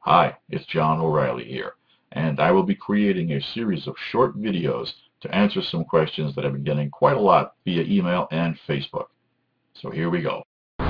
Hi, it's John O'Reilly here, and I will be creating a series of short videos to answer some questions that I've been getting quite a lot via email and Facebook. So here we go.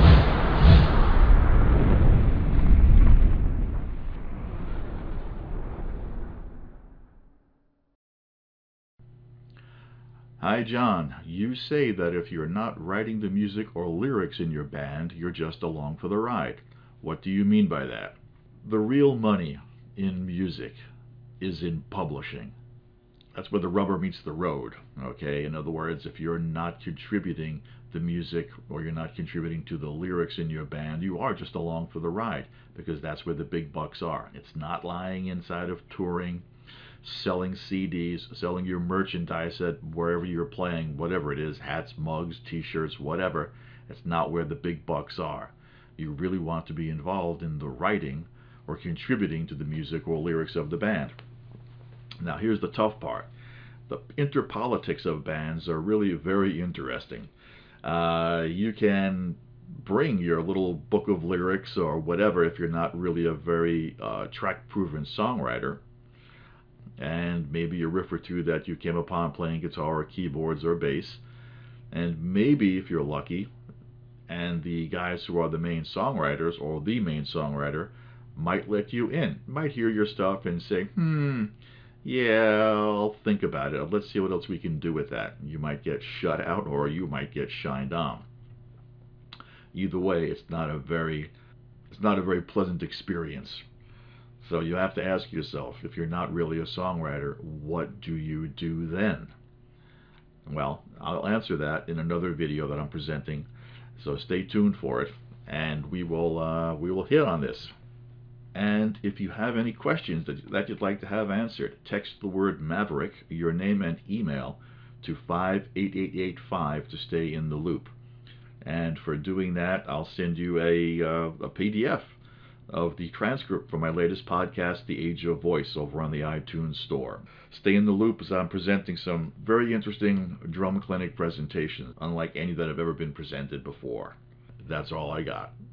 Hi, John. You say that if you're not writing the music or lyrics in your band, you're just along for the ride. What do you mean by that? The real money in music is in publishing. That's where the rubber meets the road. Okay, in other words, if you're not contributing the music or you're not contributing to the lyrics in your band, you are just along for the ride, because that's where the big bucks are. It's not lying inside of touring, selling CDs, selling your merchandise at wherever you're playing, whatever it is, hats, mugs, t-shirts, whatever. It's not where the big bucks are. You really want to be involved in the writing or contributing to the music or lyrics of the band. Now, here's the tough part. The interpolitics of bands are really very interesting. You can bring your little book of lyrics or whatever if you're not really a very track-proven songwriter, and maybe a riff or two that you came upon playing guitar or keyboards or bass, and maybe if you're lucky, and the guys who are the main songwriters or the main songwriter might let you in, might hear your stuff and say, yeah, I'll think about it. Let's see what else we can do with that. You might get shut out or you might get shined on. Either way, it's not a very pleasant experience. So you have to ask yourself, if you're not really a songwriter, what do you do then? Well, I'll answer that in another video that I'm presenting. So stay tuned for it, and we will hit on this. And if you have any questions that you'd like to have answered, text the word Maverick, your name and email, to 58885 to stay in the loop. And for doing that, I'll send you a PDF of the transcript from my latest podcast, The Age of Voice, over on the iTunes Store. Stay in the loop as I'm presenting some very interesting drum clinic presentations, unlike any that have ever been presented before. That's all I got.